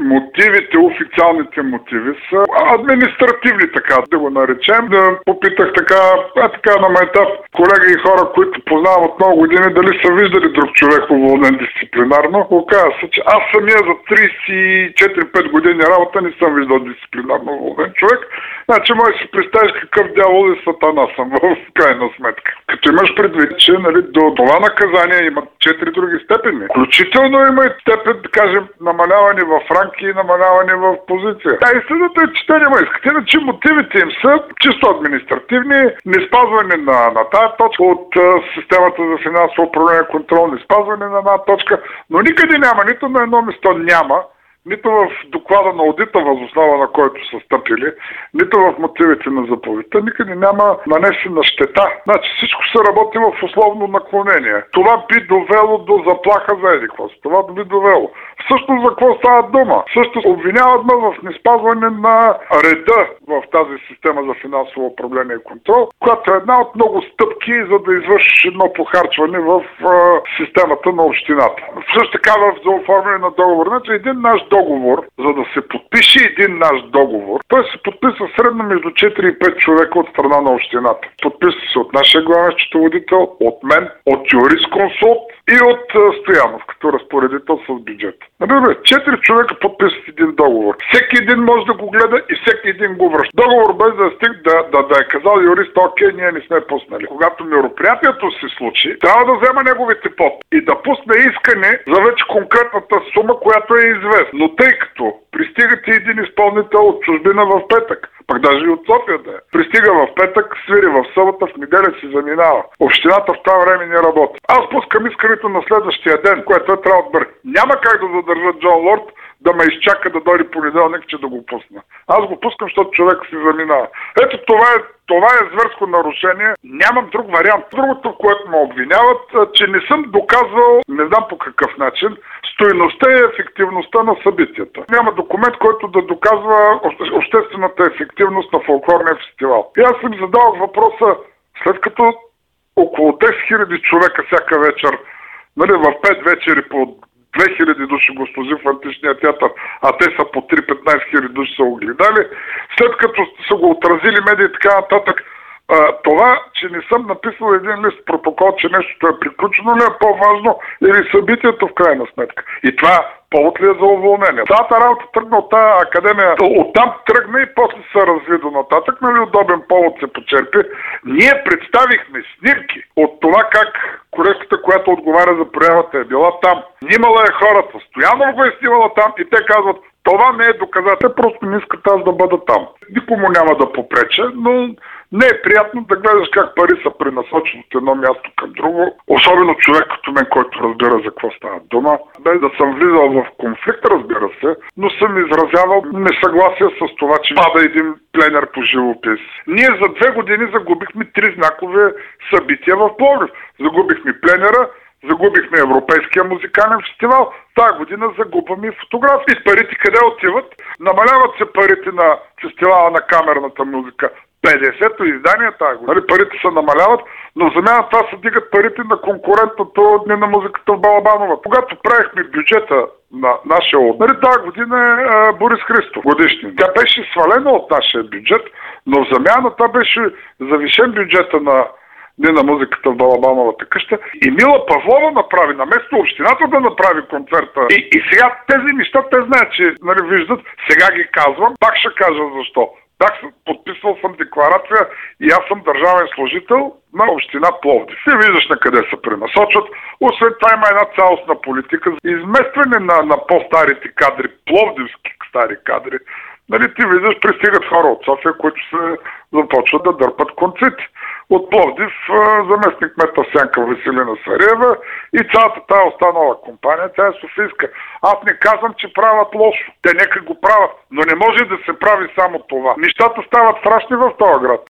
мотивите, официалните мотиви са административни, така да го наречем. Да попитах така на майтап колеги и хора, които познавам от много години, дали са виждали друг човек уволнен дисциплинарно. Оказва се, че аз самия за 34-5 години работа не съм виждал дисциплинарно уволнен човек. Значи може да си представиш какъв дявол и сатана съм в крайна сметка. Като имаш предвид, че до това наказание има 4 други степени. Включително има и степен, да кажем, намаляване в ранки и намаляване в позиция. И следното е, че те няма искат. Иначе мотивите им са чисто административни, неспазване на тази точка от системата за финансово управление и контрол, неспазване на една точка, но никъде няма, нито на едно место няма, нито в доклада на одита, възоснова на който са стъпили, нито в мотивите на заповедта, никъде няма нанесена щета. Значи всичко се работи в условно наклонение. Това би довело до заплаха за едиквост. Това би довело. Всъщност за какво става дума? Също обвиняват ме в неспазване на реда в тази система за финансово управление и контрол, която е една от много стъпки, за да извършиш едно похарчване в системата на общината. Също така за оформяне на договор. Значи един наш договор, за да се подпише един наш договор, той се подписва средно между 4 и 5 човека от страна на общината. Подписва се от нашия главен счетоводител, от мен, от юрисконсулт и от Стоянов, като разпоредител с бюджет. Например, 4 човека подписват един договор. Всеки един може да го гледа и всеки един го връща. Договор без да е казал юрист, окей, ние не сме пуснали. Когато мероприятието се случи, трябва да взема неговите подписи и да пусне искане за вече конкретната сума, която е известна. Но тъй като пристигате един изпълнител от чужбина в петък, пък даже и от София да е. Пристига в петък, свири в събота, в неделя си заминава. Общината в това време не работи. Аз пускам искането на следващия ден, което е трябва да бъде. Няма как да задържа Джон Лорд да ме изчака да дойде понеделник, че да го пусна. Аз го пускам, защото човек си заминава. Ето това е зверско нарушение. Нямам друг вариант. Другото, в което ме обвиняват, че не съм доказал, не знам по какъв начин, стойността и ефективността на събитията. Няма документ, който да доказва обществената ефективност на фолклорния фестивал. И аз съм задал въпроса, след като около 10 000 човека всяка вечер, в 5 вечери по 2000 души го служи в античния театър, а те са по 3-15 000 души са го гледали, след като са го отразили медии и така нататък, това, че не съм написал един лист протокол, че нещото е приключено, ли е по-важно или събитието в крайна сметка. И това повод ли е за уволнение? Цялата работа тръгна от тази академия, оттам тръгна и после се разви до нататък, удобен повод се почерпи. Ние представихме снимки от това как колежката, която отговаря за проявата, е била там. Снимала е хората, Стоянов го е снимала там и те казват, това не е доказателство, просто не искат аз да бъда там. Никому няма да попреча, но не е приятно да гледаш как пари са пренасочени от едно място към друго. Особено човек като мен, който разбира за какво става дума. Без да съм влизал в конфликт, разбира се, но съм изразявал несъгласие с това, че пада един пленер по живопис. Ние за 2 години загубихме 3 знакови събития в Пловдив. Загубихме пленера, загубихме Европейския музикален фестивал, тази година загубваме и фотографии. И парите къде отиват? Намаляват се парите на фестивала на камерната музика. 50-то издание тази година. Парите се намаляват, но в замяна това се дигат парите на конкурентното Дни на музиката в Балабаново. Когато правихме бюджета на нашия отбор, тази година е Борис Христов годишни. Тя беше свалена от нашия бюджет, но в замяна това беше завишен бюджета на Дни на музиката в Балабановата къща. И Мила Павлова направи, наместо общината да направи концерта. И сега тези неща, те знаят, че виждат, сега ги казвам, пак ще кажа защо. Подписвал съм декларация и аз съм държавен служител на община Пловдив. Ти виждаш на къде се пренасочват. Освен това има една цялостна политика за изместване на по-старите кадри, пловдивски стари кадри. Ти виждаш, пристигат хора от София, които се започват да дърпат конците. От Пловдив заместник кмета Сянка Веселина Сариева и цялата тая останала компания, тя е софийска. Аз не казвам, че правят лошо. Те нека го правят, но не може да се прави само това. Нещата стават страшни в този град.